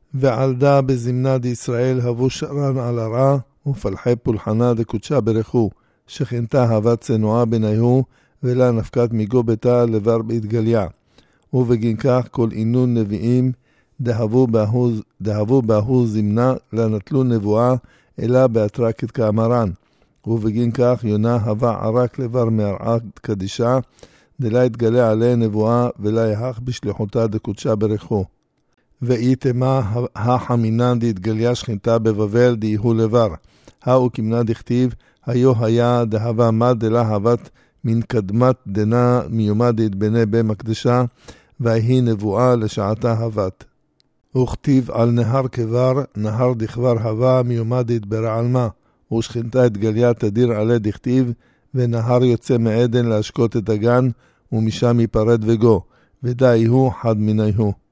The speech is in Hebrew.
ועלדה בזמנה דישראל הבו שרן על הרע, ופלחי פולחנה דקודשה ברכו, שכנתה הווה צנועה בניהו, ולה נפקת מיגו ביתה לבר בהתגליה. ובגין כך כל עינון נביאים, דהבו באהו זמנה, לנטלו נבואה, אלא באתרקת כאמרן. ובגין כך יונה הווה ערק לבר מהרעה קדישה, דלה יתגלה עליה נבואה, ולה יחך בשליחותה דקודשה ברכו. ואיתמה החמינן דהתגליה שכנתה בבבל דהיהו לבר. האו כמנה דכתיב, היו היה דהבה מה דלה הוות מן קדמת דנה מיומדת בני במקדשה, והיא נבואה לשעתה הוות. וכתיב על נהר כבר, נהר דכבר הווה מיומדת ברעלמה, ושכנתה את גליה תדיר עלי דכתיב, ונהר יוצא מעדן להשקות את הגן, ומשם ייפרד וגו, ודאי הוא חד מיניהו.